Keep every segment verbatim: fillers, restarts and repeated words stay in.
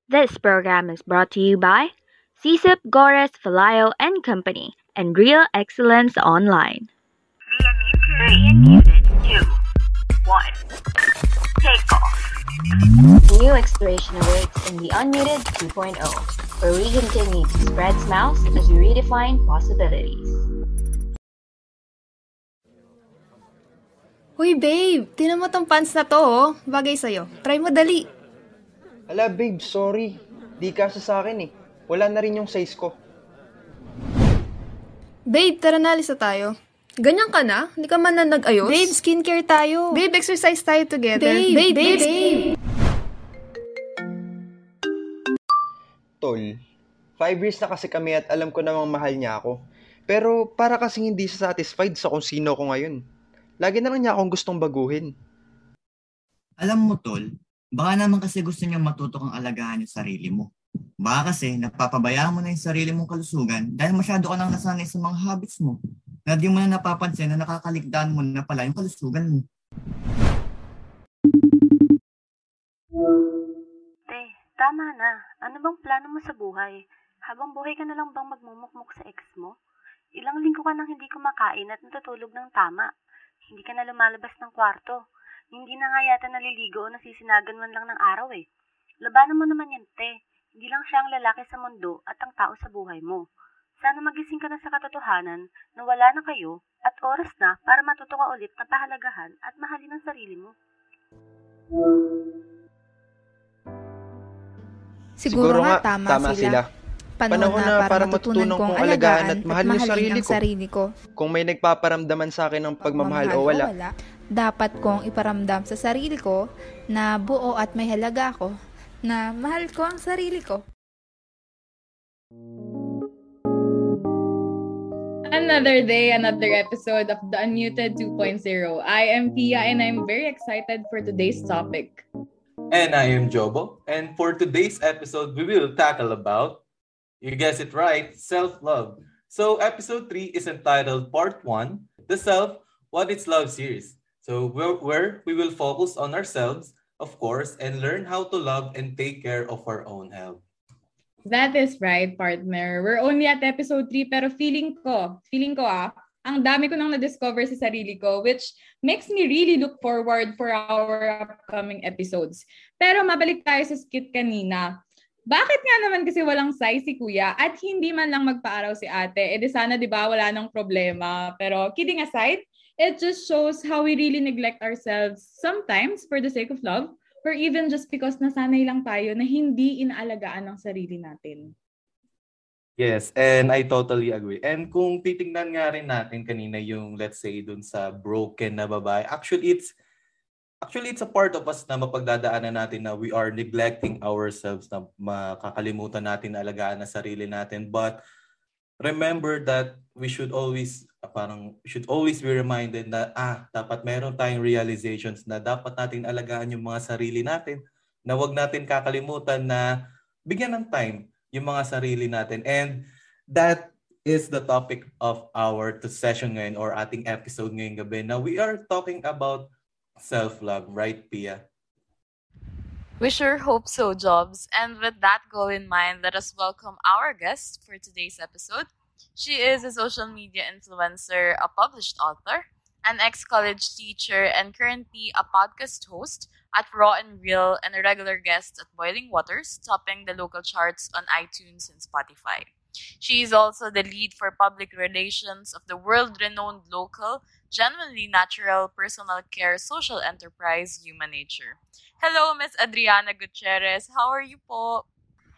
This program is brought to you by C S I P Gores Falayo and Company and Real Excellence Online. The Unmuted. Two, one, take off. New exploration awaits in the Unmuted two point oh, where we continue to spread smiles as we redefine possibilities. Hoy babe, tinan mo tong pants na to oh. Bagay sa'yo. Try mo dali. Ala babe, sorry. Di kasi sa akin eh. Wala na rin yung size ko. Babe, tara na, alis na tayo. Ganyan ka na? Hindi ka man na nag-ayos? Babe, skincare tayo. Babe, exercise tayo together. Babe, babe, babe, babe. Tol, five years na kasi kami at alam ko namang mahal niya ako. Pero para kasing hindi siya satisfied sa kung sino ko ngayon. Lagi na lang niya akong gustong baguhin. Alam mo, Tol, baka naman kasi gusto niyang matuto kang alagaan yung sarili mo. Baka kasi napapabayaan mo na yung sarili mong kalusugan dahil masyado ka nang nasanay sa mga habits mo na di mo na napapansin na nakakaligtaan mo na pala yung kalusugan mo. Te, tama na. Ano bang plano mo sa buhay? Habang buhay ka na lang bang magmumukmuk sa ex mo? Ilang linggo ka nang hindi kumakain at natutulog ng tama. Hindi ka na lumalabas ng kwarto. Hindi na nga yata naliligo o nasisinagan man lang ng araw eh. Labanan mo naman yan, te. Hindi lang siya ang lalaki sa mundo at ang tao sa buhay mo. Sana magising ka na sa katotohanan na wala na kayo at oras na para matuto ka ulit na pahalagahan at mahalin ang sarili mo. Siguro, Siguro nga tama, tama sila. sila. Panahon, Panahon na, na para matutunan kong alagaan at mahalin yung sarili ko. sarili ko. Kung may nagpaparamdaman sa akin ng pagmamahal o wala, wala, dapat kong iparamdam sa sarili ko na buo at may halaga ako, na mahal ko ang sarili ko. Another day, another episode of the Unmuted two point oh. I am Pia and I'm very excited for today's topic. And I am Jobo. And for today's episode, we will tackle about, you guessed it right, self-love. So episode three is entitled Part one, The Self, What Is Love series. So where, where we will focus on ourselves, of course, and learn how to love and take care of our own health. That is right, partner. We're only at episode three, pero feeling ko, feeling ko ah, ang dami ko nang na-discover sa sarili ko, which makes me really look forward for our upcoming episodes. Pero mabalik tayo sa skit kanina. Bakit nga naman kasi walang size si kuya at hindi man lang magpaaraw si ate? E di sana, di ba, wala nang problema. Pero kidding aside, it just shows how we really neglect ourselves sometimes for the sake of love or even just because nasanay lang tayo na hindi inaalagaan ang sarili natin. Yes, and I totally agree. And kung titingnan nga rin natin kanina yung, let's say, dun sa broken na babae, actually it's actually it's a part of us na mapagdadaanan natin na we are neglecting ourselves, na makakalimutan natin na alagaan na sarili natin. But remember that we should always uh, parang should always be reminded na ah, dapat meron tayong realizations na dapat natin alagaan yung mga sarili natin, na wag natin kakalimutan na bigyan ng time yung mga sarili natin. And that is the topic of our to session ngayon or ating episode ngayong gabi. Now, we are talking about self-love, right, Pia? We sure hope so, Jobs. And with that goal in mind, let us welcome our guest for today's episode. She is a social media influencer, a published author, an ex-college teacher, and currently a podcast host at Raw and Real, and a regular guest at Boiling Waters, topping the local charts on iTunes and Spotify. She is also the lead for public relations of the world-renowned local, genuinely natural personal care social enterprise, Human Nature. Hello, Miss Adriana Gutierrez. How are you po?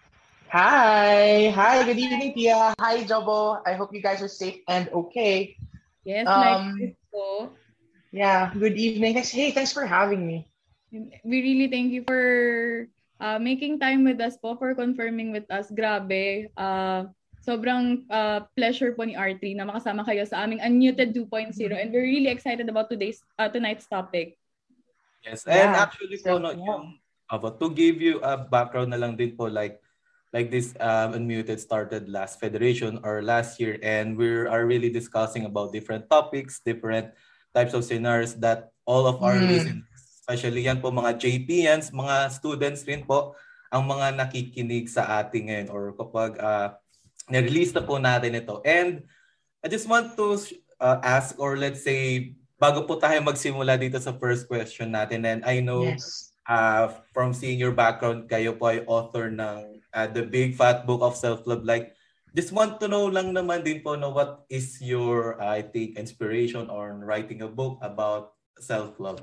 Hi! Hi, good evening, Pia. Hi, Jobo. I hope you guys are safe and okay. Yes, Um, like so. Yeah, good evening. Thanks. Hey, thanks for having me. We really thank you for uh, making time with us po, for confirming with us. Grabe. Uh, sobrang uh, pleasure po ni R three na makasama kayo sa aming Unmuted two point oh, and we're really excited about today's uh, tonight's topic. Yes, and Yeah. actually po, no, yung, about to give you a background na lang din po, like, like this um, Unmuted started last Federation or last year, and we are really discussing about different topics, different types of scenarios that all of our Mm. listeners, especially yan po mga J P Ns, mga students rin po, ang mga nakikinig sa ating ngayon or kapag uh, na-release na po natin ito. And I just want to uh, ask or let's say, bago po tayo magsimula dito sa first question natin, and I know Yes. uh, from seeing your background, kayo po ay author ng uh, The Big Fat Book of Self-Love. Like, just want to know lang naman din po, no, what is your, uh, I think, inspiration on writing a book about self-love?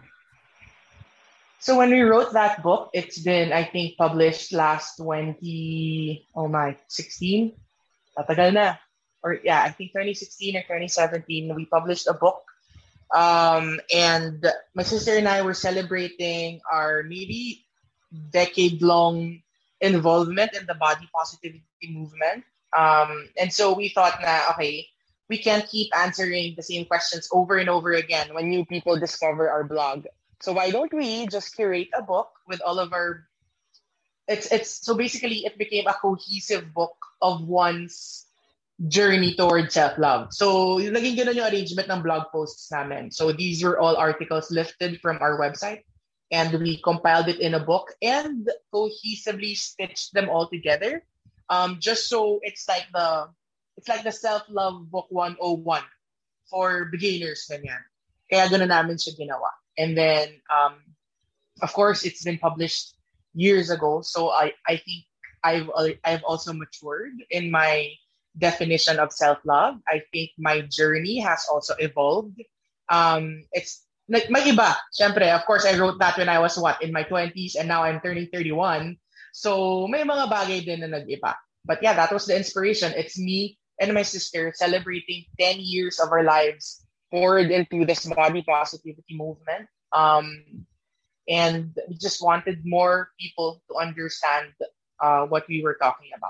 So when we wrote that book, it's been, I think, published last twenty, oh my, sixteen? Tatagal na. Or yeah, I think twenty sixteen or twenty seventeen, we published a book. Um, and my sister and I were celebrating our maybe decade-long involvement in the body positivity movement. Um, and so we thought na, okay, we can't keep answering the same questions over and over again when new people discover our blog. So why don't we just curate a book with all of our, it's, it's, so basically it became a cohesive book of one's journey towards self-love. So naging ganun yung arrangement ng blog posts namin. So these were all articles lifted from our website and we compiled it in a book and cohesively stitched them all together. Um, just so it's like the, it's like the self-love book one oh one for beginners. Ganyan. Kaya ganun namin siya ginawa. And then, um, of course, it's been published years ago. So I, I think I've I've also matured in my definition of self-love. I think my journey has also evolved. Um, it's like may iba. Siyempre, of course, I wrote that when I was what in my twenties, and now I'm turning thirty-one. So may mga bagay din na nag-iba. But yeah, that was the inspiration. It's me and my sister celebrating ten years of our lives poured into this body positivity movement. Um, and we just wanted more people to understand uh, what we were talking about.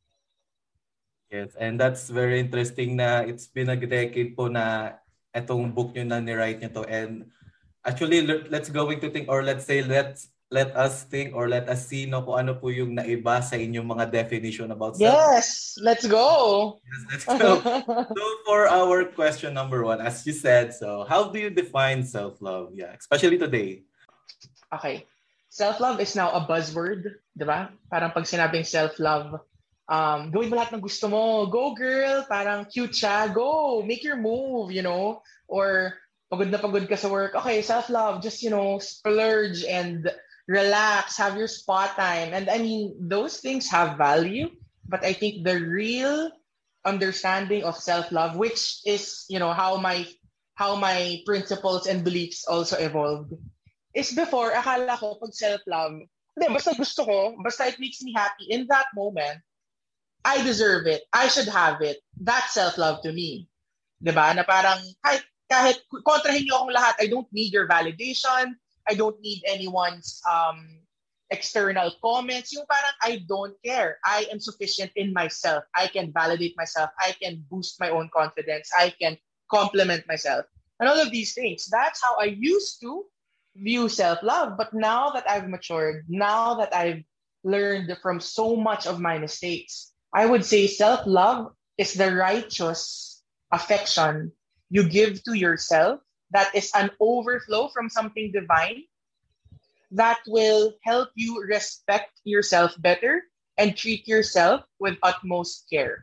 Yes, and that's very interesting na it's been a decade po na etong book nyo na ni-write nyo to. And actually, let's going to think or let's say let's let us think or let us see no kung ano po yung naiba sa inyong mga definition about self. Yes, let's go. Yes, let's go. So for our question number one, as you said, so how do you define self-love? Yeah, especially today. Okay. Self-love is now a buzzword, di ba? Parang pag sinabing self-love, um, gawin mo lahat ng gusto mo. Go girl, parang cute siya. Go, make your move, you know? Or pagod na pagod ka sa work. Okay, self-love, just, you know, splurge and relax, have your spa time. And I mean, those things have value, but I think the real understanding of self-love, which is, you know, how my how my principles and beliefs also evolved, is before, akala ko pag self-love, hindi, basta gusto ko, basta it makes me happy in that moment, I deserve it, I should have it. That's self-love to me. Diba? Na parang, kahit, kahit kontrahin niyo akong lahat, I don't need your validation, I don't need anyone's um, external comments. Yung parang I don't care. I am sufficient in myself. I can validate myself. I can boost my own confidence. I can compliment myself. And all of these things. That's how I used to view self-love. But now that I've matured, now that I've learned from so much of my mistakes, I would say self-love is the righteous affection you give to yourself that is an overflow from something divine that will help you respect yourself better and treat yourself with utmost care.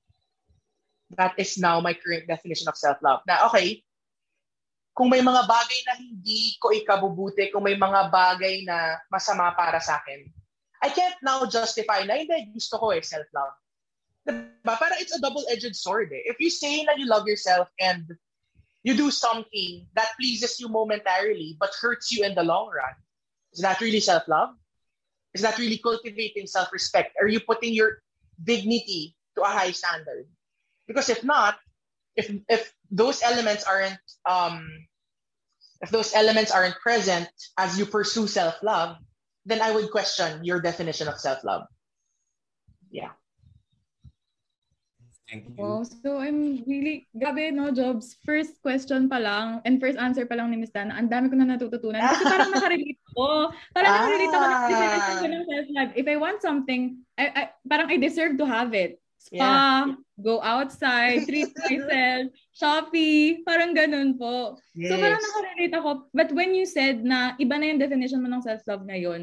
That is now my current definition of self-love. Na okay, kung may mga bagay na hindi ko ikabubuti, kung may mga bagay na masama para sa akin, I can't now justify na hindi gusto ko eh, self-love. Diba? Parang it's a double-edged sword eh. If you say na you love yourself and you do something that pleases you momentarily but hurts you in the long run, is that really self-love? Is that really cultivating self-respect? Are you putting your dignity to a high standard? Because if not, if if those elements aren't um, if those elements aren't present as you pursue self-love, then I would question your definition of self-love. Yeah. Thank you. Wow, so I'm really, grabe no, Jobs. First question pa lang, and first answer pa lang ni Miss Dana, ang dami ko na natututunan. Kasi parang nakarelate ako. Parang ah. nakarelate ako ng definition ko ng self-love. If I want something, I, I, parang I deserve to have it. Spa, yeah. Go outside, treat myself, Shopee, parang ganun po. Yes. So parang nakarelate ako. But when you said na iba na yung definition mo ng self-love ngayon,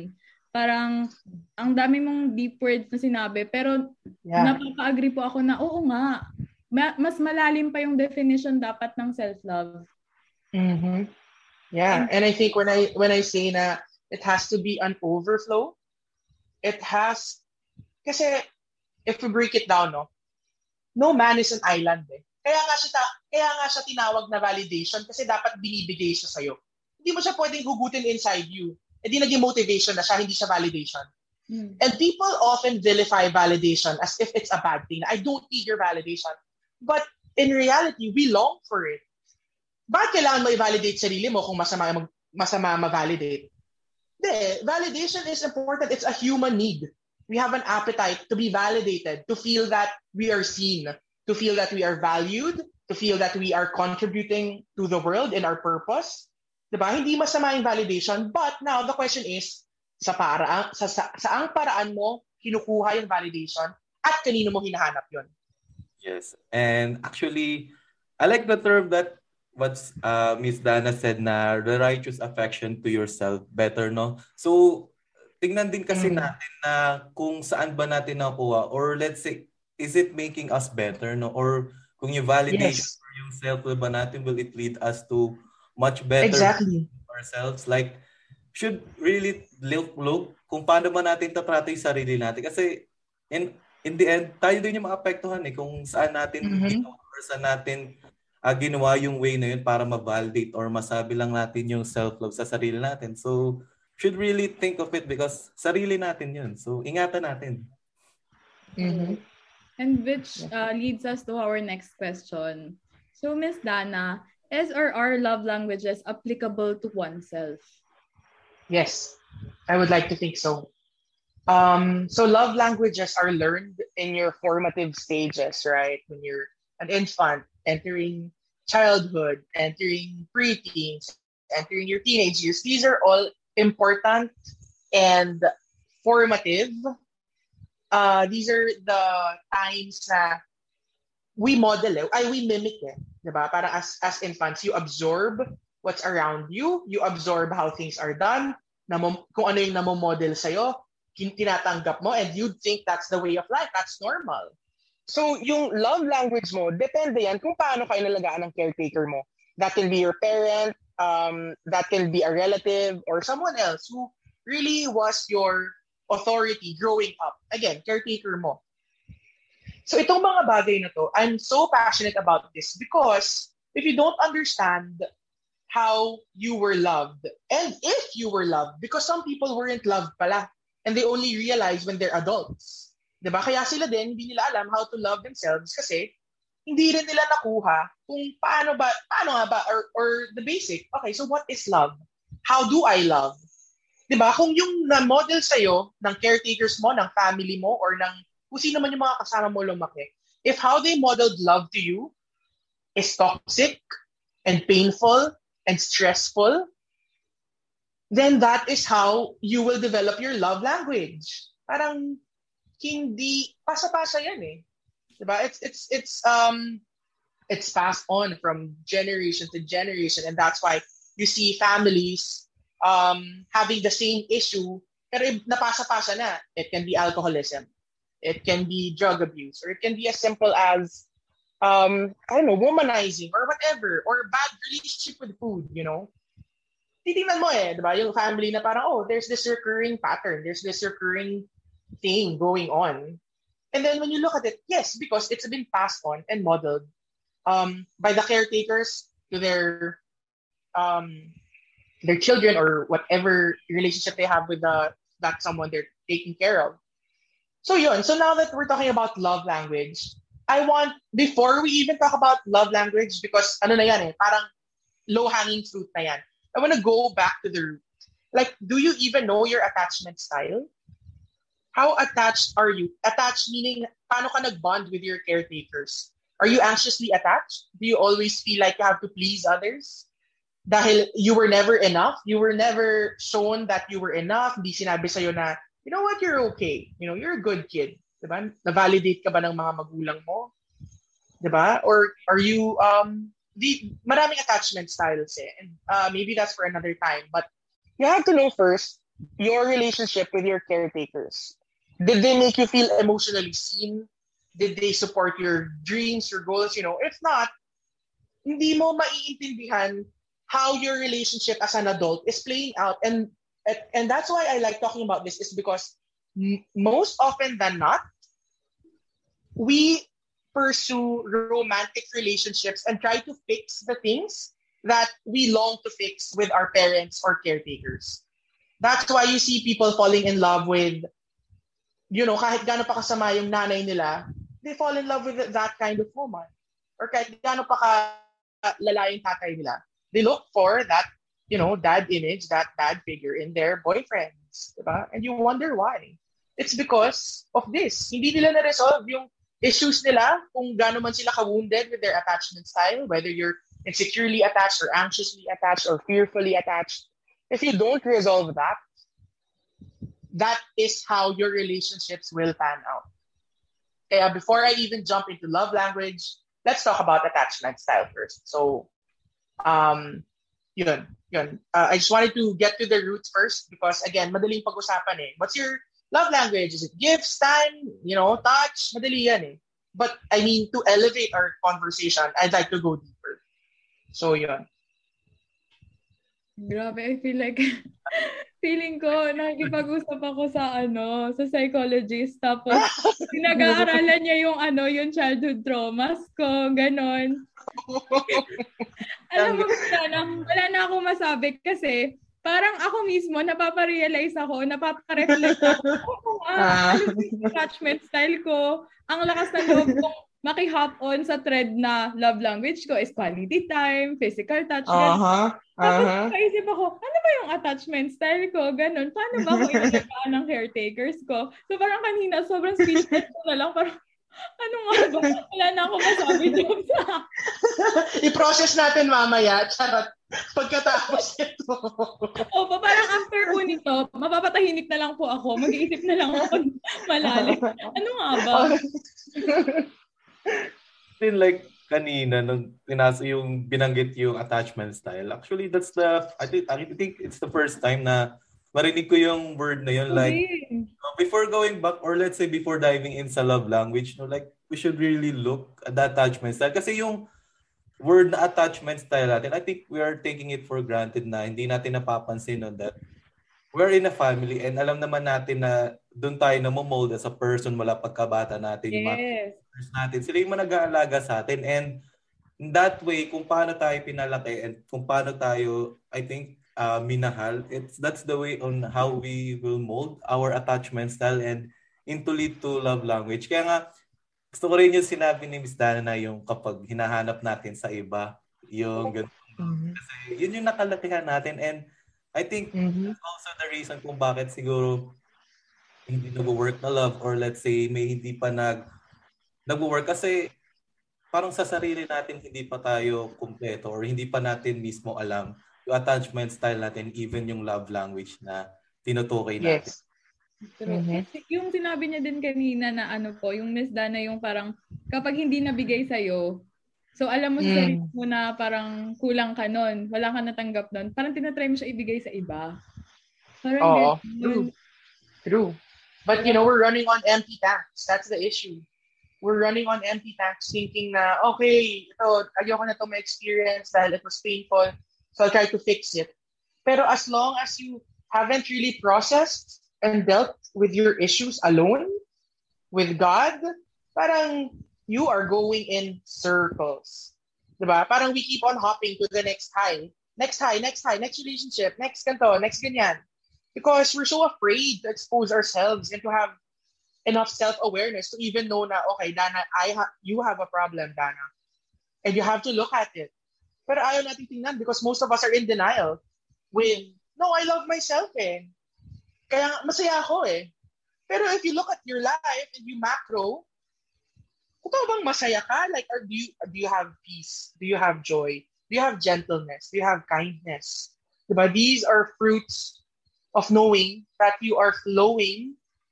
Parang, ang dami mong deep words na sinabi, pero Yeah. napapa-agree po ako na, oo nga, ma- mas malalim pa yung definition dapat ng self-love. Mm-hmm. Yeah, and I think when I when I say na it has to be an overflow, it has, kasi if we break it down, no, no man is an island eh. Kaya nga siya, ta- kaya nga siya tinawag na validation kasi dapat binibigay siya sa'yo. Hindi mo siya pwedeng hugutin inside you. Eh di naging motivation na siya, hindi siya validation. Mm. And people often vilify validation as if it's a bad thing. I don't need your validation. But in reality, we long for it. Bakit kailangan mo i-validate sarili mo kung masama, mag- masama ma-validate? Hindi, validation is important. It's a human need. We have an appetite to be validated, to feel that we are seen, to feel that we are valued, to feel that we are contributing to the world in our purpose. Diba? Hindi masama yung validation. But now, the question is, sa paraan, sa, sa, saang paraan mo kinukuha yung validation at kanino mo hinahanap yun? Yes. And actually, I like the term that what's uh, Miss Dana said na the righteous affection to yourself better, no? So, tingnan din kasi Mm. natin na kung saan ba natin nakuha or let's say, is it making us better, no? Or kung yung validation Yes. for yung self-love ba natin, will it lead us to much better Exactly. ourselves? Like, should really look, look kung paano ba natin tatrato yung sarili natin. Kasi in, in the end, tayo din yung maapektuhan eh kung saan natin Mhm. ginawa or saan natin uh, ginawa yung way na yun para ma-validate or masabi lang natin yung self-love sa sarili natin. So, should really think of it because sarili natin yun. So, ingatan natin. Mhm. And which uh, leads us to our next question. So, Miss Dana, is or are love languages applicable to oneself? Yes, I would like to think so. Um, so love languages are learned in your formative stages, right? When you're an infant, entering childhood, entering preteens, entering your teenage years. These are all important and formative. Uh, these are the times na we model, eh, ay we mimic eh. Diba? Parang as, as infants, you absorb what's around you, you absorb how things are done, namom, kung ano yung namomodel sa'yo, kin- tinatanggap mo, and you think that's the way of life, that's normal. So, yung love language mo, depende yan kung paano kayo nalagaan ng caretaker mo. That can be your parent, um, that can be a relative, or someone else who really was your authority growing up. Again, caretaker mo. So, itong mga bagay na to, I'm so passionate about this because if you don't understand how you were loved, and if you were loved, because some people weren't loved pala, and they only realize when they're adults. Diba? Kaya sila din, hindi nila alam how to love themselves kasi hindi rin nila nakuha kung paano ba, paano nga ba, or, or the basic. Okay, so what is love? How do I love? Diba? Kung yung na-model sa'yo ng caretakers mo, ng family mo, or ng kung sino man yung mga kasama mo lumaki, if how they modeled love to you is toxic and painful and stressful, then that is how you will develop your love language. Parang hindi pasa-pasa yan eh. Diba? It's it's it's um it's passed on from generation to generation, and that's why you see families um having the same issue pero napasa-pasa na. It can be alcoholism, it can be drug abuse, or it can be as simple as um I don't know, womanizing or whatever, or bad relationship with food, you know. Titingnan mo eh, diba? Yung family na parang, oh, there's this recurring pattern, there's this recurring thing going on. And then when you look at it, yes, because it's been passed on and modeled um, by the caretakers to their um, their children or whatever relationship they have with the, that someone they're taking care of. So yun, so now that we're talking about love language, I want, before we even talk about love language, because ano na yan eh, parang low-hanging fruit na yan, I want to go back to the root. Like, do you even know your attachment style? How attached are you? Attached meaning, paano ka nag-bond with your caretakers? Are you anxiously attached? Do you always feel like you have to please others? Dahil you were never enough? You were never shown that you were enough? Hindi sinabi sa'yo na, you know what, you're okay. You know, you're a good kid. Diba? Na-validate ka ba ng mga magulang mo? Diba? Or are you, um, the, maraming attachment styles eh. And uh, maybe that's for another time. But you have to know first, your relationship with your caretakers? Did they make you feel emotionally seen? Did they support your dreams, your goals? You know, if not, hindi mo maiintindihan how your relationship as an adult is playing out. And and that's why I like talking about this, is because m- most often than not, we pursue romantic relationships and try to fix the things that we long to fix with our parents or caretakers. That's why you see people falling in love with, you know, kahit gaano pa kasama yung nanay nila, they fall in love with that kind of woman. Or kahit gaano pa kalala yung tatay nila, they look for that, you know, dad image, that dad figure in their boyfriends. Diba? And you wonder why. It's because of this. Hindi nila na-resolve yung issues nila, kung gaano man sila ka-wounded with their attachment style, whether you're insecurely attached or anxiously attached or fearfully attached. If you don't resolve that, that is how your relationships will pan out. Kaya before I even jump into love language, let's talk about attachment style first. So, um, yun, yun. Uh, I just wanted to get to the roots first because, again, madaling pag-usapan eh. What's your love language? Is it gifts, time, you know, touch? Madali yan eh. But, I mean, to elevate our conversation, I'd like to go deeper. So, yun. Grabe, I feel like, feeling ko, nakikipag-usap ako sa, ano, sa psychologist, tapos, pinag-aaralan niya yung, ano, yung childhood traumas ko, ganon. Alam mo, wala na, wala na akong masabi kasi, parang ako mismo, napaparealize ako, napapareflect ako, kung ah, ano yung attachment style ko, ang lakas ng loob kong maki-hop on sa thread na love language ko is quality time, physical touch, uh-huh. Tapos uh-huh. naisip ako, ano ba yung attachment style ko? Ganon. Paano ba ako inalagaan ng caretakers ko? So parang kanina, sobrang speechless ko na lang. Parang, ano nga ba? Wala na ako masabi dyan sa... I-process natin mamaya. Charot. Pagkatapos ito. Opo, parang after po nito, mapapatahimik na lang po ako. Mag-iisip na lang ako malalim. Ano nga ba? Then like kanina nung pinasa yung binanggit yung attachment style. Actually, that's the I think I think it's the first time na marinig ko yung word na yun. Like Okay. uh, before going back or let's say before diving in sa love language, no, like we should really look at the attachment style kasi yung word na attachment style natin, I think we are taking it for granted na hindi natin napapansin no, that we're in a family and alam naman natin na doon tayo na mold as a person mula pagkabata natin. Yung mga Yes. parents natin. Sila yung mga nag-aalaga sa atin. And in that way, kung paano tayo pinalaki and kung paano tayo, I think, uh, minahal, it's that's the way on how we will mold our attachment style and into lead to love language. Kaya nga, gusto ko rin yung sinabi ni Miss Dana na yung kapag hinahanap natin sa iba, yung ganun. Mm-hmm. Kasi yun yung nakalakihan natin and I think Mm-hmm. that's also the reason kung bakit siguro hindi nag-work na love or let's say may hindi pa nag nag-work kasi parang sa sarili natin hindi pa tayo kumpleto or hindi pa natin mismo alam yung attachment style natin, even yung love language na tinutukoy natin. Yes. Pero Mhm. yung sinabi niya din kanina na ano po, yung Miss Dana yung parang kapag hindi nabigay sa'yo, so alam mo sa Mm. sarili mo na parang kulang ka nun, wala ka natanggap nun, parang tinatry mo siya ibigay sa iba. Parang Oo, ganun. true. True. But you know, we're running on empty tanks. That's the issue. We're running on empty tanks thinking na, okay, ito, ayoko na ito ma-experience dahil it was painful, so I'll try to fix it. Pero as long as you haven't really processed and dealt with your issues alone, with God, parang you are going in circles. Diba? Parang we keep on hopping to the next high. Next high, next high, next relationship, next ganito, next ganyan. Because we're so afraid to expose ourselves and to have enough self-awareness to even know na, okay, Dana, I ha- you have a problem, Dana. And you have to look at it. Pero ayaw natin tingnan because most of us are in denial with, no, I love myself eh. Kaya masaya ako eh. Pero if you look at your life and you macro, ikaw bang masaya ka? Like, or do you, do you have peace? Do you have joy? Do you have gentleness? Do you have kindness? Diba? These are fruits of knowing that you are flowing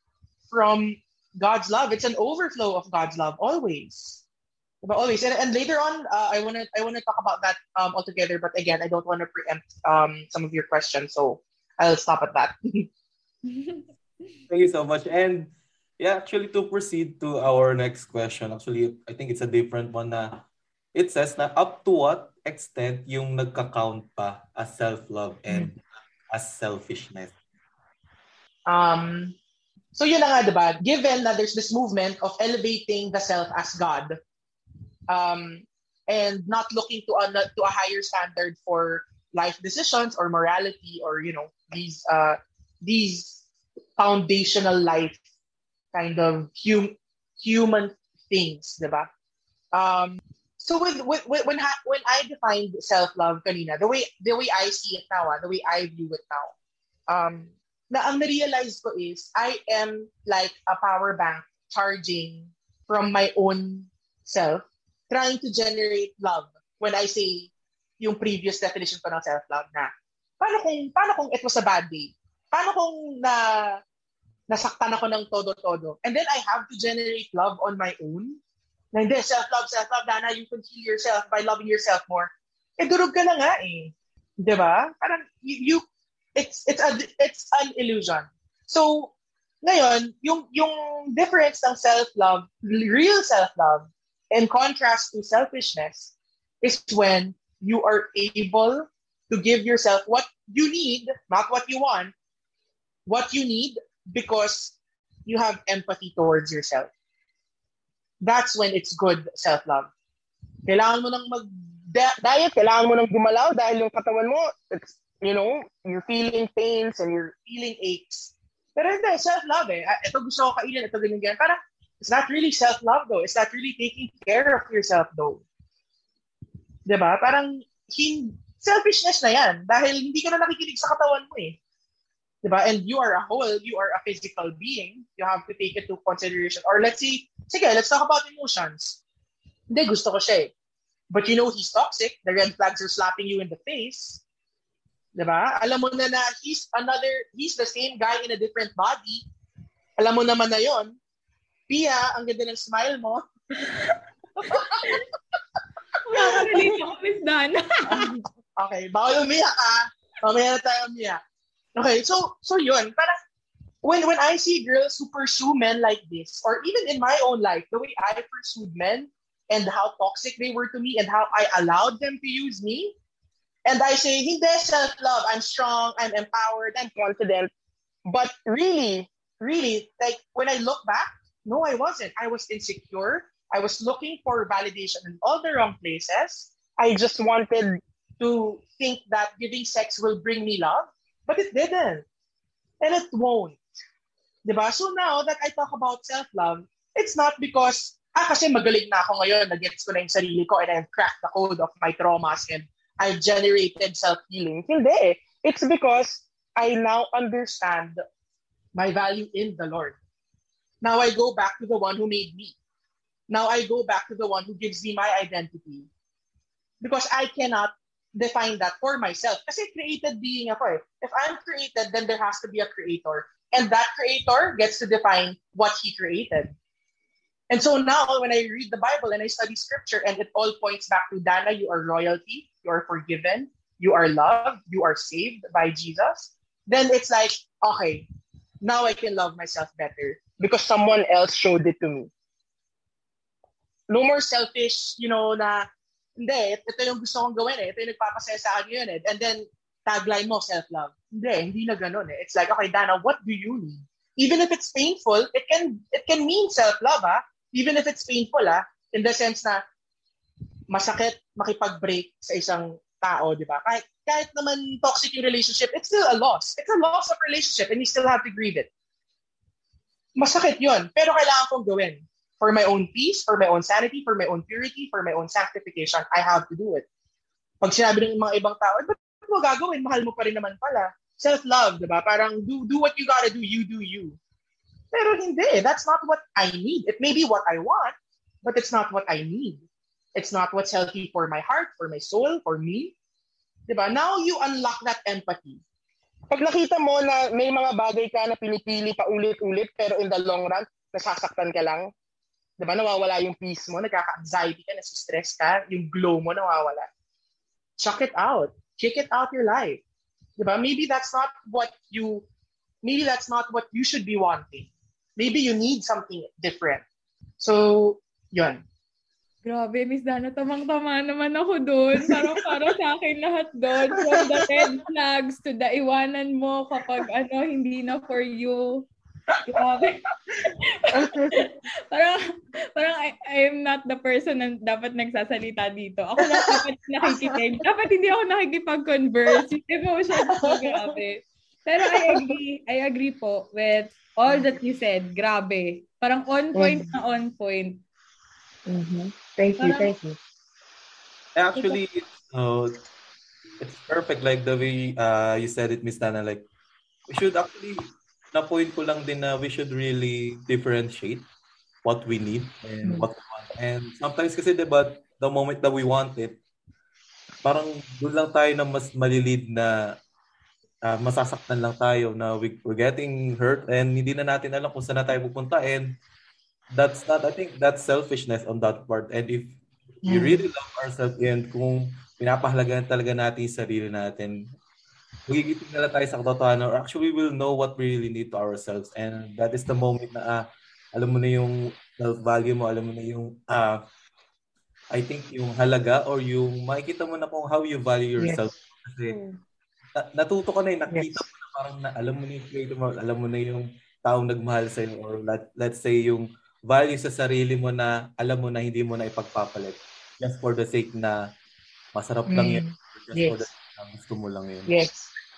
from God's love. It's an overflow of God's love always. Diba? Always. And, and later on, uh, I want to I want to talk about that um, altogether. But again, I don't want to preempt um, some of your questions. So I'll stop at that. Thank you so much. And yeah, actually to proceed to our next question, actually, I think it's a different one na it says na up to what extent yung nagka-count pa as self-love and as selfishness? Um, so yun na nga, diba? Given that there's this movement of elevating the self as God, um, and not looking to a, to a higher standard for life decisions or morality or, you know, these uh, these foundational life kind of hum- human things, diba? Um, so with, with, with, when ha- when I defined self-love kanina, the way the way I see it now, ah, the way I view it now, um, na ang na-realize ko is I am like a power bank charging from my own self, trying to generate love. When I say yung previous definition ko ng self-love na, paano kung, paano kung it was a bad day? Paano kung na, nasaktan ako ng todo-todo? And then I have to generate love on my own? Na hindi, self-love, self-love, Dana, you can heal yourself by loving yourself more. Eh, durog ka na nga eh. Diba? Parang, you, you it's, it's, a, it's an illusion. So, ngayon, yung, yung difference ng self-love, real self-love, in contrast to selfishness, is when you are able to give yourself what you need, not what you want, what you need because you have empathy towards yourself. That's when it's good self-love. Kailangan mo nang mag-diet, kailangan mo nang gumalaw dahil yung katawan mo, it's, you know, you're feeling pains and you're feeling aches. Pero hindi, self-love eh. Ito gusto ko kainin, ito ganyan ganyan. Parang, it's not really self-love though. It's not really taking care of yourself though. Diba? Parang, hin- selfishness na yan. Dahil hindi ka na nakikinig sa katawan mo eh. Diba? And you are a whole, you are a physical being. You have to take it to consideration. Or let's see, sige, let's talk about emotions. Hindi, gusto ko siya eh. But you know he's toxic. The red flags are slapping you in the face. Diba? Alam mo na na he's another, he's the same guy in a different body. Alam mo naman na yon. Pia, ang ganda ng smile mo. Nakaka-relate ako, Miss Dana. Okay, bawal umiyak ah. Mamaya na tayo umiyak. Okay, so so yun, parang when when I see girls who pursue men like this, or even in my own life, the way I pursued men and how toxic they were to me and how I allowed them to use me, and I say, hindi, self-love, I'm strong, I'm empowered, I'm confident. But really, really, like when I look back, no, I wasn't. I was insecure. I was looking for validation in all the wrong places. I just wanted to think that giving sex will bring me love. But it didn't. And it won't. Diba? So now that I talk about self-love, it's not because, ah, kasi magaling na ako ngayon, nag-gets ko na yung sarili ko and I've cracked the code of my traumas and I've generated self-healing. Hindi. It's because I now understand my value in the Lord. Now I go back to the one who made me. Now I go back to the one who gives me my identity. Because I cannot define that for myself. Kasi created being ako eh. If I'm created, then there has to be a creator. And that creator gets to define what he created. And so now when I read the Bible and I study scripture and it all points back to Dana, you are royalty, you are forgiven, you are loved, you are saved by Jesus, then it's like, okay, now I can love myself better because someone else showed it to me. No more selfish, you know, na hindi, ito yung gusto kong gawin eh. Ito yung nagpapasaya sa akin yun eh. And then, tagline mo, self-love. Hindi, hindi na ganun eh. It's like, okay, Dana, what do you need? Even if it's painful, it can it can mean self-love, ah. Even if it's painful, ah. In the sense na, masakit makipag-break sa isang tao, di ba? Kahit, kahit naman toxic yung relationship, it's still a loss. It's a loss of relationship and you still have to grieve it. Masakit yun, pero kailangan kong gawin. For my own peace, for my own sanity, for my own purity, for my own sanctification, I have to do it. Pag sinabi ng mga ibang tao, ba't mo gagawin? Mahal mo pa rin naman pala. Self-love, diba? Parang do, do what you gotta do, you do you. Pero hindi, that's not what I need. It may be what I want, but it's not what I need. It's not what's healthy for my heart, for my soul, for me. Diba? Now you unlock that empathy. Pag nakita mo na may mga bagay ka na pinipili pa ulit-ulit, pero in the long run, nasasaktan ka lang, diba, nawawala yung peace mo, nagkaka-anxiety ka, nasa-stress ka, yung glow mo nawawala. Chuck it out. Kick it out your life. Diba? Maybe that's not what you, maybe that's not what you should be wanting. Maybe you need something different. So, yun. Grabe, Miss Dana, tamang-tama naman ako doon. Parang para sa akin lahat doon. From the red flags to the iwanan mo kapag ano, hindi na for you. Grabe. parang, parang I, I am not the person na dapat nagsasalita dito. Ako lang dapat nakikinig. Dapat hindi ako nakikipag-converse. Yung emotion ko, grabe. Pero I agree, I agree po with all that you said. Grabe. Parang on point na on point. Mm-hmm. Thank you, thank you. Actually, uh, it's perfect like the way uh, you said it, Miss Dana. Like, we should actually, na-point ko lang din na we should really differentiate what we need and mm-hmm. what we want. And sometimes kasi, diba, the moment that we want it, parang doon lang tayo na mas malilid na uh, masasaktan lang tayo na we, we're getting hurt and hindi na natin alam kung saan na tayo pupunta. And that's not, I think that's selfishness on that part. And if we really love ourselves and kung pinapahalagaan talaga natin yung sarili natin, magigiting na lang tayo sa katotohanan or actually we will know what we really need to ourselves. And that is the moment na ah, alam mo na yung self-value mo, alam mo na yung uh, I think yung halaga or yung makikita mo na kung how you value yourself. Yes. Kasi na- natuto ka na yung nakita yes. mo na parang na, alam mo na yung creator mo, alam mo na yung taong nagmahal sa'yo or let, let's say yung value sa sarili mo na alam mo na hindi mo na ipagpapalit just for the sake na masarap lang yun. Just yes. for the sake na gusto mo lang yun. Yes.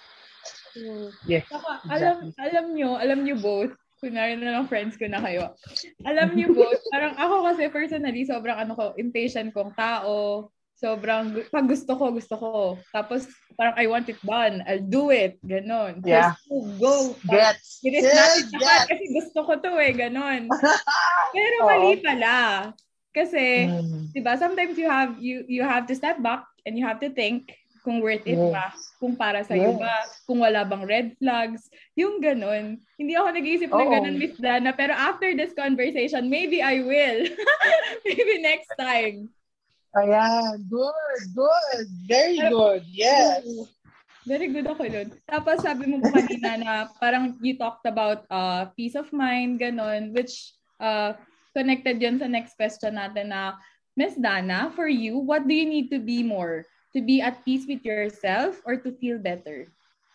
Yes. Saka, alam, alam nyo, alam nyo both, kunwari na lang friends ko na kayo, alam nyo both, parang ako kasi personally, sobrang ano ko, impatient kong tao, sobrang, pag gusto ko, gusto ko. Tapos, parang I want it done. I'll do it. Ganon. Yeah. Just go. Get. It is not enough kasi gusto ko to eh. Ganon. Pero mali pala. Kasi, mm. diba, sometimes you have, you you have to step back and you have to think kung worth it yes. ba, kung para sa'yo yes. ba, kung wala bang red flags, yung ganon. Hindi ako nag-iisip ng ganon, Miss Dana, pero after this conversation, maybe I will. Maybe next time. Ayan, good, good, very good, yes. Very good ako yun. Tapos sabi mo po kanina na parang you talked about uh, peace of mind, ganon, which uh, connected yun sa next question natin na, Miss Dana, for you, what do you need to be more? To be at peace with yourself or to feel better?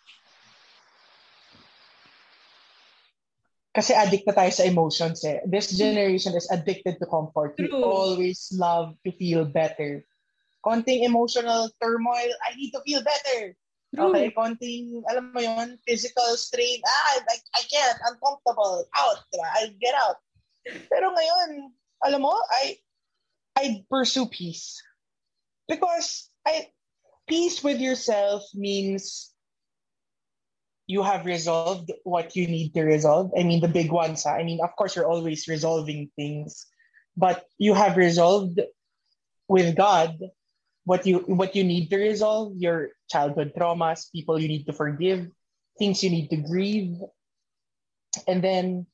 Kasi addict na tayo sa emotions eh. This generation is addicted to comfort. True. We always love to feel better. Konting emotional turmoil, I need to feel better. True. Okay, konting, alam mo yun, physical strain, ah, I, I can't, uncomfortable, out, diba? I'll get out. Pero ngayon, alam mo, I, I pursue peace. Because I, peace with yourself means you have resolved what you need to resolve. I mean, the big ones. Huh? I mean, of course, you're always resolving things, but you have resolved with God what you what you need to resolve, your childhood traumas, people you need to forgive, things you need to grieve. And then,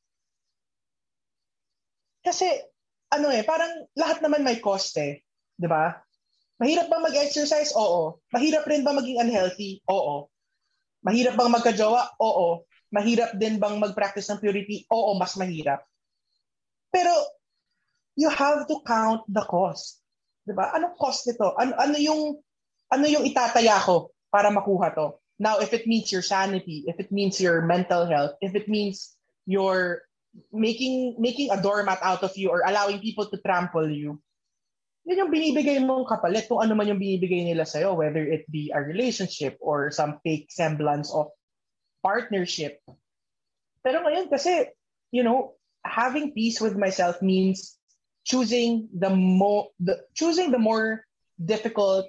kasi, ano eh, parang lahat naman may cost eh. Di ba? Mahirap bang mag-exercise? Oo. Mahirap rin ba maging unhealthy? Oo. Mahirap bang magka-jowa? Oo. Mahirap din bang mag-practice ng purity? Oo, mas mahirap. Pero, you have to count the cost. Diba? Anong cost nito? Ano, ano yung ano yung itataya ko para makuha to? Now, if it means your sanity, if it means your mental health, if it means you're making making a doormat out of you or allowing people to trample you, yun yung binibigay mong kapalit kung ano man yung binibigay nila sa'yo, whether it be a relationship or some fake semblance of partnership. Pero ngayon kasi, you know, having peace with myself means choosing the mo the choosing the more difficult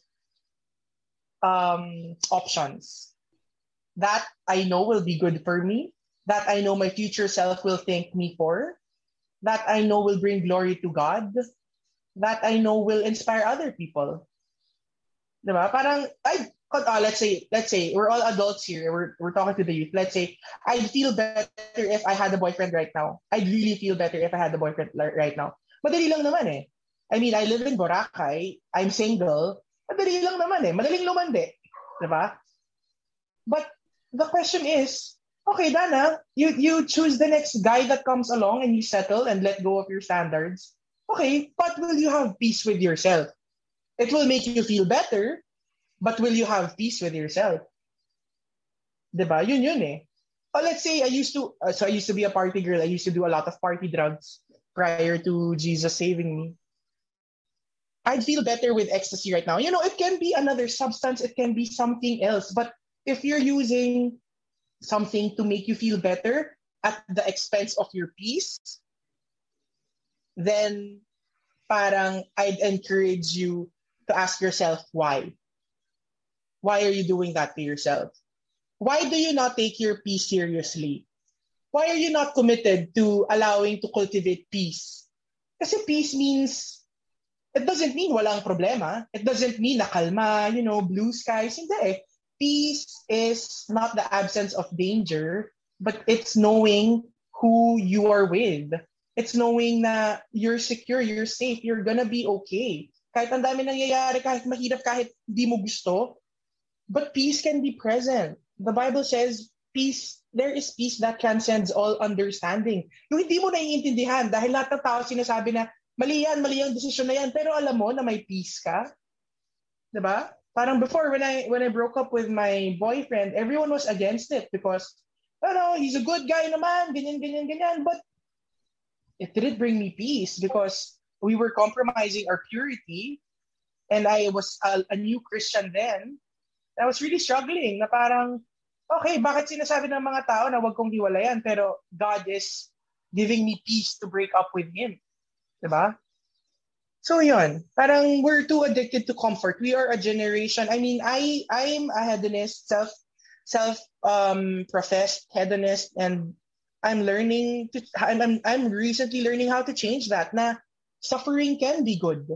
um options that I know will be good for me, that I know my future self will thank me for, that I know will bring glory to God, that I know will inspire other people. Diba? Parang, I, uh, let's say, let's say, we're all adults here, we're, we're talking to the youth, let's say, I'd feel better if I had a boyfriend right now. I'd really feel better if I had a boyfriend right now. Madali lang naman eh. I mean, I live in Boracay, I'm single, madali lang naman eh. Madaling lumande. Diba? But the question is, okay, Dana, you, you choose the next guy that comes along and you settle and let go of your standards. Okay, but will you have peace with yourself? It will make you feel better, but will you have peace with yourself? Diba? Yun yun eh. Oh, let's say I used to, uh, so I used to be a party girl. I used to do a lot of party drugs prior to Jesus saving me. I'd feel better with ecstasy right now. You know, it can be another substance. It can be something else. But if you're using something to make you feel better at the expense of your peace, then parang I'd encourage you to ask yourself why. Why are you doing that to yourself? Why do you not take your peace seriously? Why are you not committed to allowing to cultivate peace? Kasi peace means, it doesn't mean walang problema. It doesn't mean nakalma, you know, blue skies. Hindi eh. Peace is not the absence of danger, but it's knowing who you are with. It's knowing na you're secure, you're safe, you're gonna be okay. Kahit ang dami nangyayari, kahit mahirap, kahit di mo gusto, but peace can be present. The Bible says, peace, there is peace that transcends all understanding. Yung hindi mo naiintindihan dahil lahat ng tao sinasabi na, mali yan, mali yung desisyon na yan, pero alam mo na may peace ka. Diba? Parang before, when I when I broke up with my boyfriend, everyone was against it because, oh no, he's a good guy naman, ganyan, ganyan, ganyan. But it didn't bring me peace because we were compromising our purity and I was a, a new Christian then. I was really struggling na parang, okay, bakit sinasabi ng mga tao na wag kong hiwalayan pero God is giving me peace to break up with Him. Diba? So yun, parang we're too addicted to comfort. We are a generation, I mean, I, I'm a hedonist, self, self um, professed hedonist, and I'm learning, to, I'm, I'm, I'm recently learning how to change that, na suffering can be good.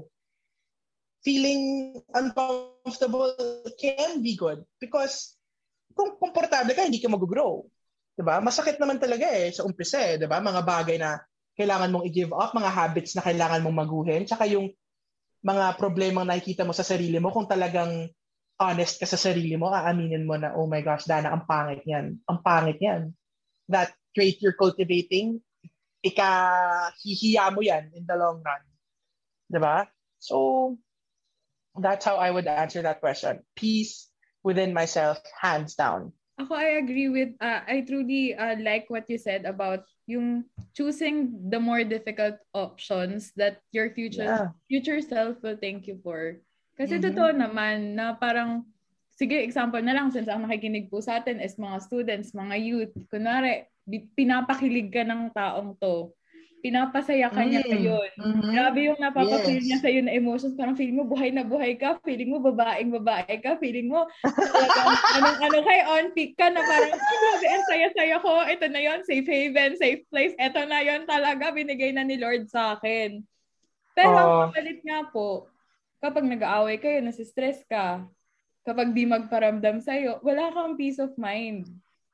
Feeling uncomfortable can be good because kung komportable ka, hindi ka mag-grow. Diba? Masakit naman talaga eh sa umpisa eh, diba? Mga bagay na kailangan mong i-give up, mga habits na kailangan mong maguhin, tsaka yung mga problemang nakikita mo sa sarili mo, kung talagang honest ka sa sarili mo, aaminin mo na, oh my gosh, Dana, ang pangit yan. Ang pangit yan. That trait you're cultivating, ika-hihiya mo yan in the long run. Diba? So, that's how I would answer that question. Peace within myself, hands down. Ako, I agree with, uh, I truly uh, like what you said about yung choosing the more difficult options that your future yeah. future self will thank you for. Kasi mm-hmm. totoo naman na parang, sige, example na lang, since ang nakikinig po sa atin is mga students, mga youth, kunwari, pinapakilig ka ng taong to. Pinapasaya ka niya ngayon. Mm-hmm. Grabe yung napapafeel yes. niya sa'yo na emotions. Parang feeling mo buhay na buhay ka. Feeling mo babaeng babae ka. Feeling mo anong-ano kay on peak ka na parang, grabe, ang saya-saya ko. Ito na yon, safe haven, safe place. Ito na yon talaga. Binigay na ni Lord sa akin. Pero uh, ang kapalit nga po, kapag nag-aaway kayo, nasistress ka, kapag di magparamdam sa'yo, wala kang peace of mind.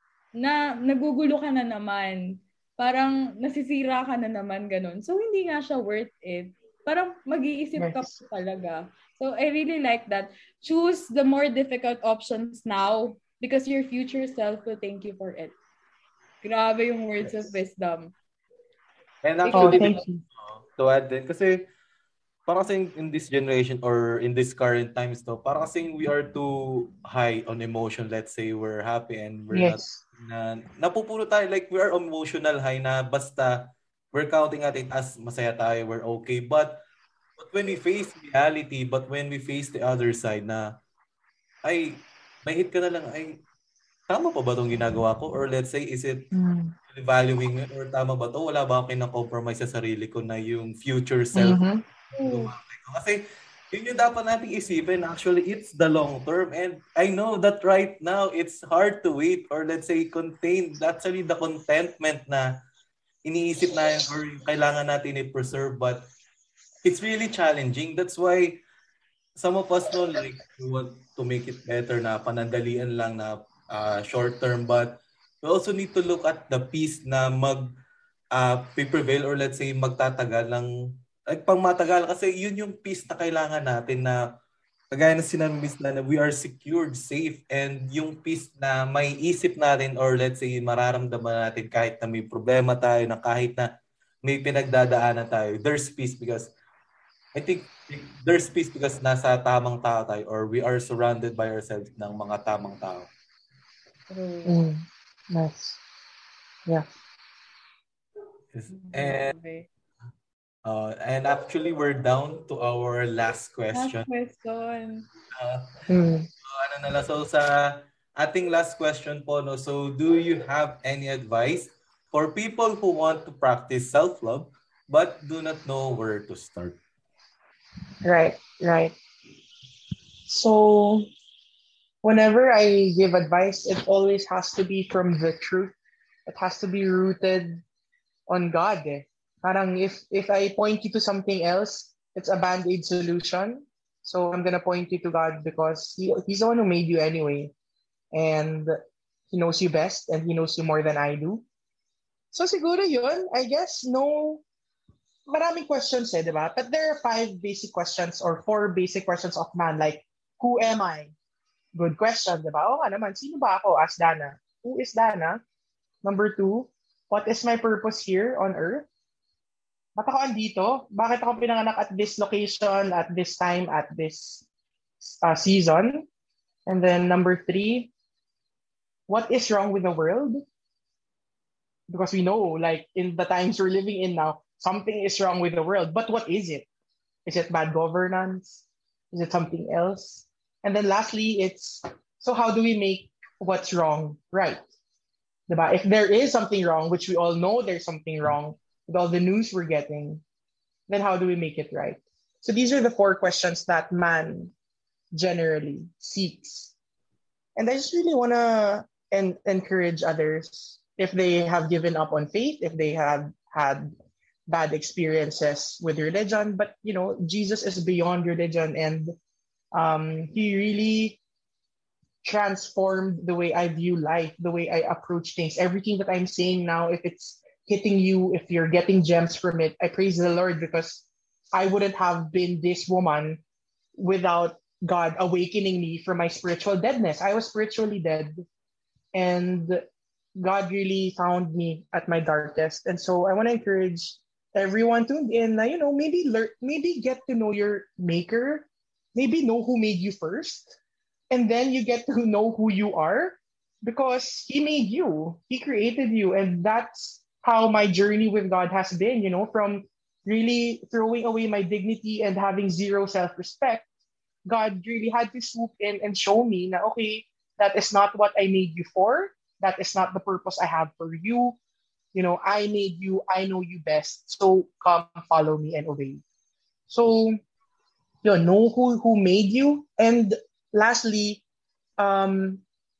Na nagugulo ka na naman. Parang nasisira ka na naman ganun. So, hindi nga siya worth it. Parang mag-iisip ka po talaga. So, I really like that. Choose the more difficult options now because your future self will thank you for it. Grabe yung words yes. of wisdom. And actually, oh, to add din, kasi parang kasing in this generation or in this current times, to, parang kasing we are too high on emotion. Let's say we're happy and we're yes. not na napupuno tayo, like we are emotional high na basta we're counting at it as masaya tayo, we're okay. But but when we face reality, but when we face the other side na ay, may hit ka na lang, ay, tama pa ba itong ginagawa ko? Or let's say, is it mm. valuing it? Or tama ba ito? Wala ba ako kinang-compromise sa sarili ko na yung future self? Mm-hmm. Kasi yun yung dapat nating isipin. Actually, it's the long term. And I know that right now, it's hard to wait or let's say contain. That's really the contentment na iniisip natin or kailangan natin i-preserve. But it's really challenging. That's why some of us know like we want to make it better na panandalian lang na uh, short term. But we also need to look at the peace na mag uh, prevail or let's say magtatagal ng like pang matagal kasi yun yung peace na kailangan natin na kagaya ng sinabi Miss Lana, we are secured, safe, and yung peace na may isip natin or let's say mararamdaman natin kahit na may problema tayo, na kahit na may pinagdadaanan tayo, there's peace because I think there's peace because nasa tamang tao tayo or we are surrounded by ourselves ng mga tamang tao. Mm. Nice. Yeah. And uh, and actually we're down to our last question. Last question. Uh, Mm. so, ano na lang, so sa ating last question po, no, so do you have any advice for people who want to practice self-love but do not know where to start? Right, right. So, whenever I give advice, it always has to be from the truth. It has to be rooted on God. Eh. Parang if if I point you to something else, it's a band-aid solution. So I'm gonna point you to God because he, He's the one who made you anyway. And He knows you best and He knows you more than I do. So siguro yun, I guess, no, maraming questions eh, di ba? But there are five basic questions or four basic questions of man, like, who am I? Good question, di ba? O nga naman, sino ba ako? Ask Dana. Who is Dana? Number two, what is my purpose here on earth? Ba't ako andito? Bakit ako pinanganak at this location, at this time, at this uh, season? And then number three, what is wrong with the world? Because we know, like, in the times we're living in now, something is wrong with the world. But what is it? Is it bad governance? Is it something else? And then lastly, it's, so how do we make what's wrong right? Diba? If there is something wrong, which we all know there's something wrong with all the news we're getting, then how do we make it right? So these are the four questions that man generally seeks. And I just really want to en- encourage others, if they have given up on faith, if they have had bad experiences with religion, but you know, Jesus is beyond religion, and um, He really transformed the way I view life, the way I approach things. Everything that I'm saying now, if it's hitting you, if you're getting gems from it, I praise the Lord, because I wouldn't have been this woman without God awakening me from my spiritual deadness. I was spiritually dead, and God really found me at my darkest. And so I want to encourage everyone tuned in, na, you know, maybe learn, maybe get to know your maker, maybe know who made you first, and then you get to know who you are, because He made you, He created you. And that's how my journey with God has been, you know, from really throwing away my dignity and having zero self-respect. God really had to swoop in and show me na, okay, that is not what I made you for. That is not the purpose I have for you. You know, I made you, I know you best. So come follow me and obey. So, you know who, who made you. And lastly, um,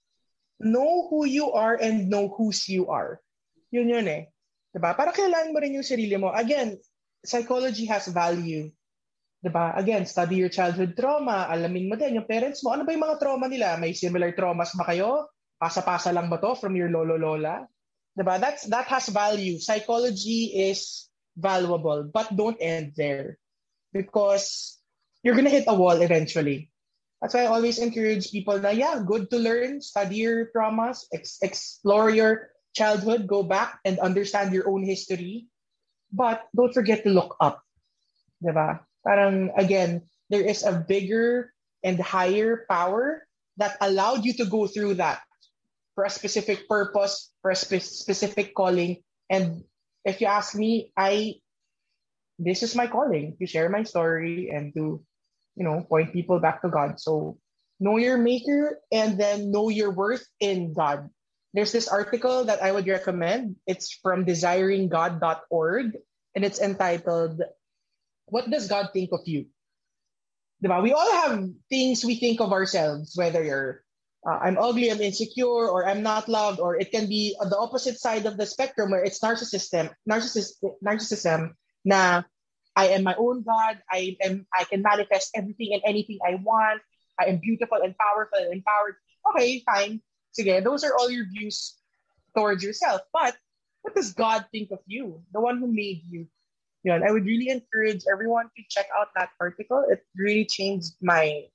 know who you are and know whose you are. Yun yun eh. Diba? Para kailangan mo rin yung sarili mo. Again, psychology has value. Diba? Again, study your childhood trauma. Alamin mo din yung parents mo. Ano ba yung mga trauma nila? May similar traumas ba kayo? Pasa-pasa lang ba to from your lolo-lola? Diba? That's, that has value. Psychology is valuable, but don't end there, because you're gonna hit a wall eventually. That's why I always encourage people na, yeah, good to learn, study your traumas, ex- explore your childhood, go back and understand your own history, but don't forget to look up. Diba? Parang, again, there is a bigger and higher power that allowed you to go through that for a specific purpose, for a spe- specific calling. And if you ask me, I, this is my calling, to share my story and to, you know, point people back to God. So know your maker and then know your worth in God. There's this article that I would recommend. It's from desiring god dot org, and it's entitled, What Does God Think of You? Diba? We all have things we think of ourselves, whether you're uh, I'm ugly, I'm insecure, or I'm not loved, or it can be on the opposite side of the spectrum where it's narcissism, narcissist, narcissism na I am my own God, I am I can manifest everything and anything I want, I am beautiful and powerful and empowered. Okay, fine. Sige, those are all your views towards yourself. But what does God think of you? The one who made you. Yun, I would really encourage everyone to check out that article. It really changed my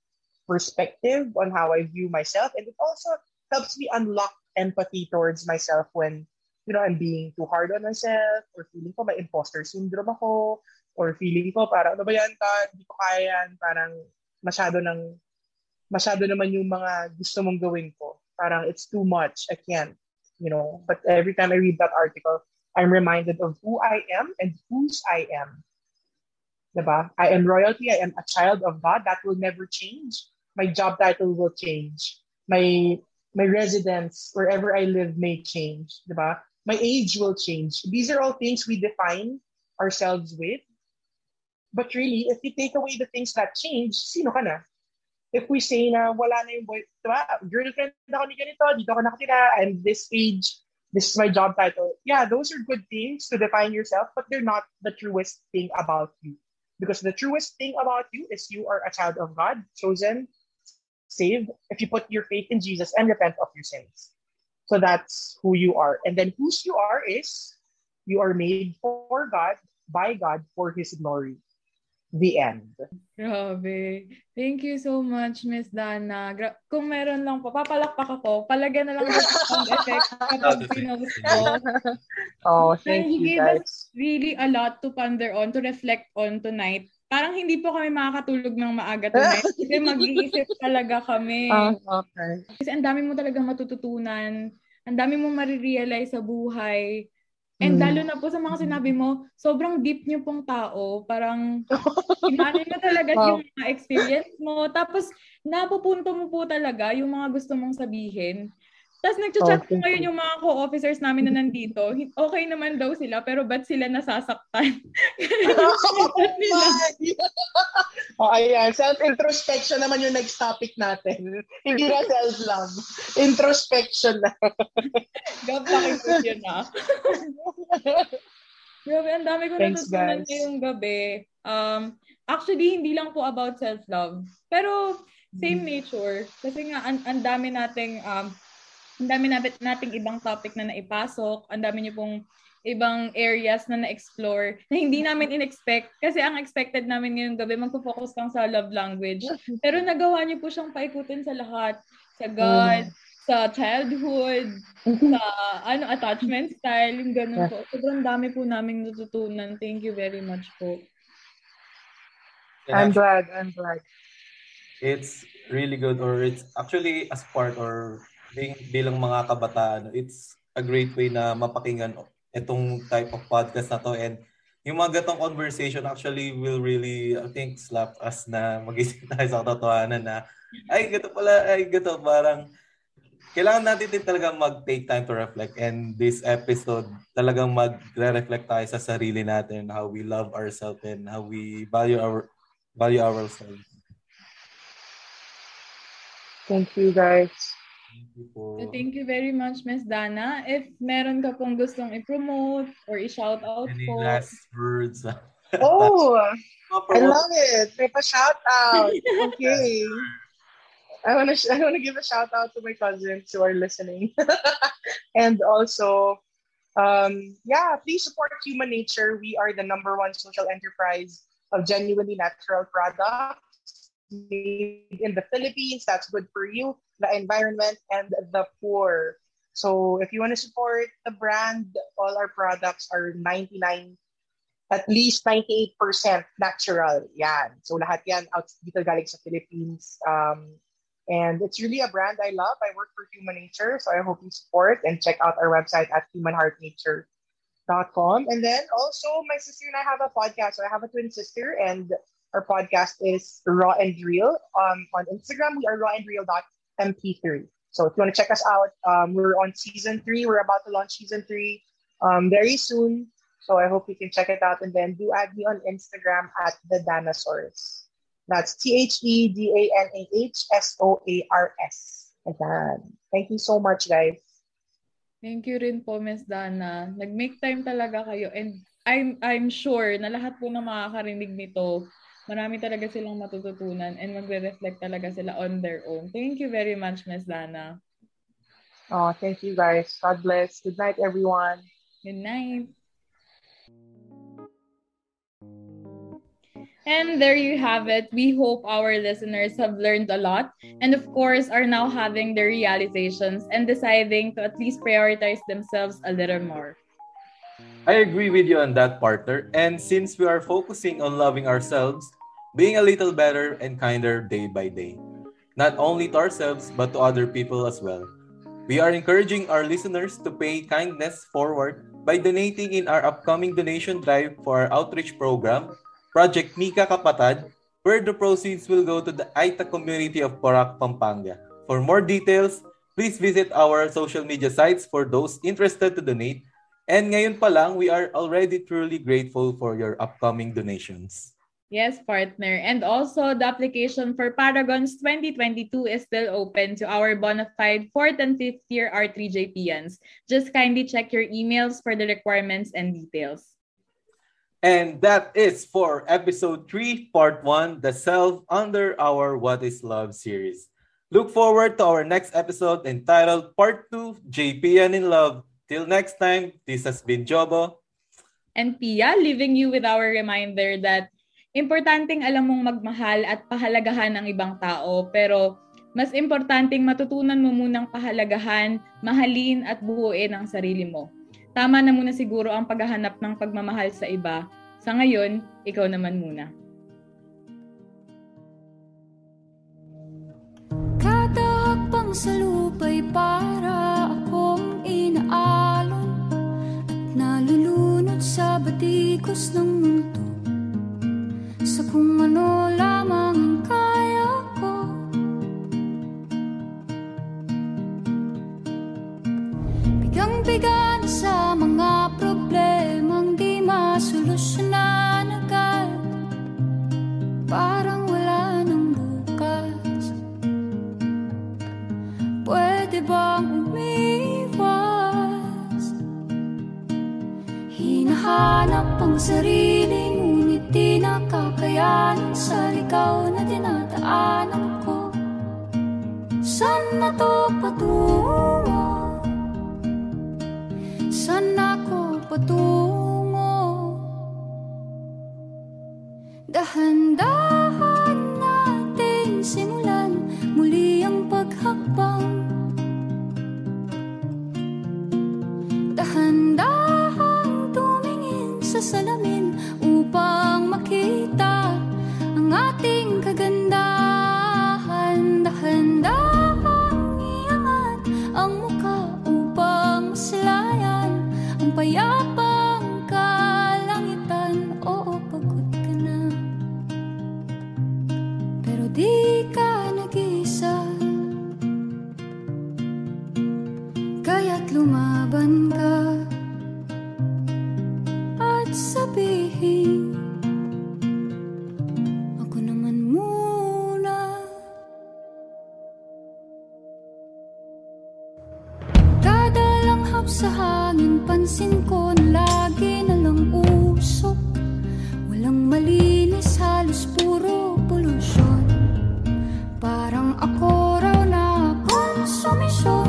perspective on how I view myself. And it also helps me unlock empathy towards myself when, you know, I'm being too hard on myself or feeling ko may imposter syndrome ako or feeling ko parang ano ba yan, ta, hindi ko kaya yan, parang masyado ng masyado naman yung mga gusto mong gawin ko. Parang it's too much. I can't, you know. But every time I read that article, I'm reminded of who I am and whose I am. Diba? I am royalty. I am a child of God. That will never change. My job title will change. My my residence, wherever I live, may change. Diba? My age will change. These are all things we define ourselves with. But really, if you take away the things that change, sino ka na? If we say na wala na yung boy, diba? Girlfriend ako ni ganito, dito ako nakatira, I'm this age, this is my job title. Yeah, those are good things to define yourself, but they're not the truest thing about you. Because the truest thing about you is you are a child of God, chosen, saved, if you put your faith in Jesus and repent of your sins. So that's who you are. And then whose you are is, you are made for God, by God, for His glory. The end. Grabe. Thank you so much, Miss Dana. Gra- Kung meron lang po, papalakpak ako, palagyan na lang ng sound effect kapag pinost ko. Oh, thank And you, you gave us guys. really a lot to ponder on, to reflect on tonight. Parang hindi po kami makakatulog ng maaga tonight kasi mag-iisip talaga kami. Ah, okay. Kasi ang dami mo talaga matututunan, ang dami mo marirealize sa buhay. And Mm. lalo na po sa mga sinabi mo, sobrang deep niyo pong tao. Parang imanin mo talaga Wow. yung mga experience mo. Tapos napupunto mo po talaga yung mga gusto mong sabihin. Tapos nagchat-chat Oh, po thank ngayon you. yung mga co-officers namin na nandito. Hi- Okay naman daw sila, pero ba't sila nasasaktan? Ba't nila? Oh, ayan. Self-introspection naman yung next topic natin. Hindi na self-love. Introspection na. Gab, pakinggan yun ah. Grabe, ang dami ko Thanks, natutunan guys. ngayong gabi. Um, actually, hindi lang po about self-love. Pero, same nature. Kasi nga, ang, ang dami nating, um, ang dami natin, nating ibang topic na naipasok. Ang dami niyo pong ibang areas na na-explore na hindi namin in-expect. Kasi ang expected namin ngayong gabi, magpo-focus lang sa love language. Pero nagawa niyo po siyang paikutin sa lahat. Sa God, sa childhood, sa ano attachment style, yung ganun po. Sobrang dami po naming natutunan. Thank you very much po. And I'm actually, glad. I'm glad. it's really good, or it's actually as part or being bilang mga kabataan, it's a great way na mapakinggan itong type of podcast na to, and yung mga gatong conversation actually will really, I think, slap us na mag-isip tayo sa katotohanan na ay, gato pala, ay, gato, parang kailangan natin din talaga mag-take time to reflect, and this episode talagang mag-reflect tayo sa sarili natin, how we love ourselves and how we value our value ourselves. Thank you, guys. Thank you po. So thank you very much, Miss Dana. If meron ka pong gustong i-promote or i-shout out Any po. last words? Oh, I Promote. love it. May pa-shout out. Okay. I want to I want to give a shout out to my cousins who are listening. And also, um, yeah, please support Human Nature. We are the number one social enterprise of genuinely natural products made in the Philippines. That's good for you, the environment, and the poor. So if you want to support the brand, all our products are ninety-nine, at least ninety-eight percent natural. Yan. So lahat yan out dito galing sa Philippines. Um, and it's really a brand I love. I work for Human Nature, so I hope you support and check out our website at human heart nature dot com. And then also my sister and I have a podcast. So I have a twin sister, and our podcast is Raw and Real. Um, on Instagram, we are raw and real dot m p three. So if you want to check us out, um, we're on season three. We're about to launch season three um, very soon. So I hope you can check it out. And then do add me on Instagram at the Danasaurus. That's T H E D A N A H S O A R S. Ayan. Thank you so much, guys. Thank you rin po, Miss Dana. Nag-make time talaga kayo. And I'm I'm sure na lahat po na makakarinig nito, marami talaga silang matututunan and magre-reflect talaga sila on their own. Thank you very much, Miss Dana. Oh, thank you, guys. God bless. Good night, everyone. Good night. And there you have it. We hope our listeners have learned a lot and of course are now having their realizations and deciding to at least prioritize themselves a little more. I agree with you on that, partner. And since we are focusing on loving ourselves, being a little better and kinder day by day, not only to ourselves but to other people as well, we are encouraging our listeners to pay kindness forward by donating in our upcoming donation drive for our outreach program, Project Mika Kapatad, where the proceeds will go to the Aita community of Porac, Pampanga. For more details, please visit our social media sites for those interested to donate. And ngayon pa lang, we are already truly grateful for your upcoming donations. Yes, partner. And also, the application for Paragons twenty twenty-two is still open to our bona fide fourth and fifth year R three J P Ns. Just kindly check your emails for the requirements and details. And that is for episode three, part one, The Self under our What is Love series. Look forward to our next episode entitled Part two, J P N in Love. Till next time, this has been Jobo. And Pia, leaving you with our reminder that importanteng alam mong magmahal at pahalagahan ang ibang tao, pero mas importanteng matutunan mo munang pahalagahan, mahalin at buuin ang sarili mo. Tama na muna siguro ang paghahanap ng pagmamahal sa iba. Sa ngayon, ikaw naman muna. Kada hakbang sa lupa'y para akong inaalon at nalulunod sa batikos ng mundo. Sa kung ano lamang ang kaya ko. Bigang-biga na sa mga problemang di masolusyonan agad. Parang wala nang bukas. Pwede bang umiwas? Hinahanap ang sarili, ngunit di nakakayanan sa ligaw na dinadaanan ko. Saan na to patungo? Saan ako patungo? Dahan-dahan natin simulan muli ang paghakbang. Dahan-dahan tumingin sa salamin upang makita ang ating kagandahan. Dahan-dahan iangat ang mukha upang masilayan ang payapang kalangitan. Oo, pagod ka na, pero di ka nag-isa. Kaya't lumaban ka at sabihin, ako naman muna. Kada langhap sa hangin, pansin ko na lagi na lang usok. Walang malinis, halos puro polusyon. Parang ako raw na konsumisyon.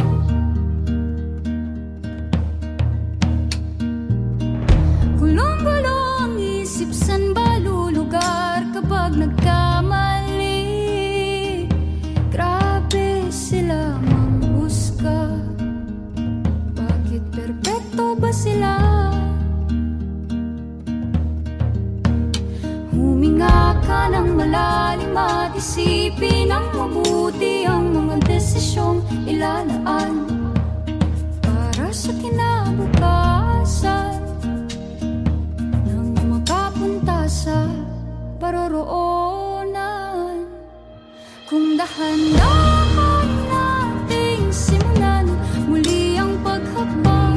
Gulong-gulo ang isip, san ba lulugar kapag nagkamali? Grabe sila manghusga. Bakit perpekto ba sila? Huminga ka ng malalim at isipin ang mabuti ang mga desisyong ilalaan para sa kinabukasan nang makapunta sa paroroonan. Kung dahan-dahan nating simulan muli ang paghakbang.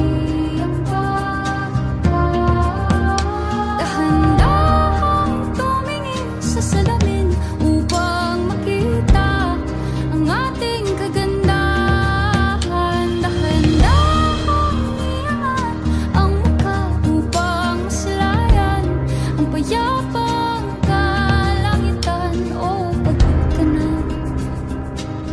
Dahan-dahan tumingin sa salamin upang makita ang ating kagandahan. Dahan-dahan iangat ang mukha upang masilayan ang payapang kalangitan. O pagod ka na,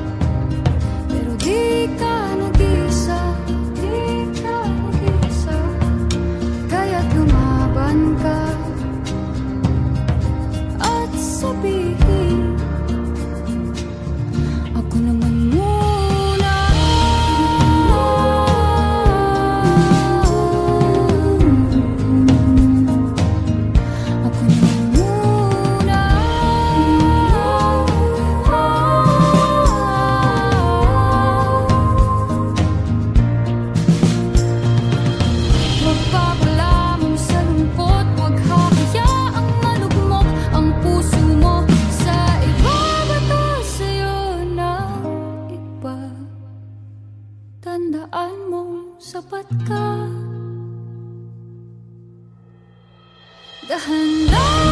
handa